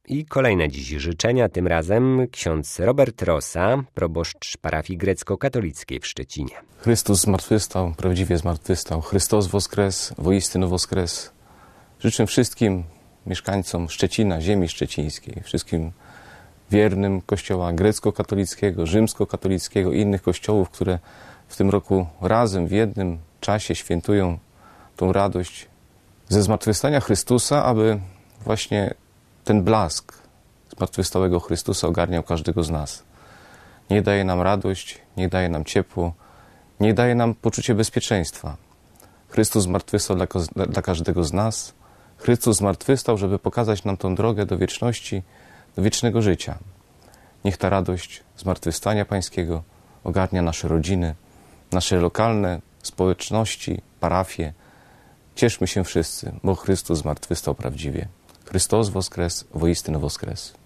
I kolejne dziś życzenia, tym razem ksiądz Robert Rosa, proboszcz parafii grecko-katolickiej w Szczecinie. Chrystus zmartwychwstał, prawdziwie zmartwychwstał. Chrystus woskres, woistinu woskres. Życzę wszystkim mieszkańcom Szczecina, ziemi szczecińskiej, wszystkim wiernym Kościoła grecko-katolickiego, rzymsko-katolickiego i innych kościołów, które w tym roku razem w jednym czasie świętują tą radość ze zmartwychwstania Chrystusa, aby właśnie ten blask zmartwychwstałego Chrystusa ogarniał każdego z nas. Niech daje nam radość, niech daje nam ciepło, niech daje nam poczucie bezpieczeństwa. Chrystus zmartwychwstał dla każdego z nas. Chrystus zmartwychwstał, żeby pokazać nam tą drogę do wieczności, do wiecznego życia. Niech ta radość zmartwychwstania Pańskiego ogarnia nasze rodziny, nasze lokalne społeczności, parafie. Cieszmy się wszyscy, bo Chrystus zmartwychwstał prawdziwie. Chrystus woskres, woistinu woskres.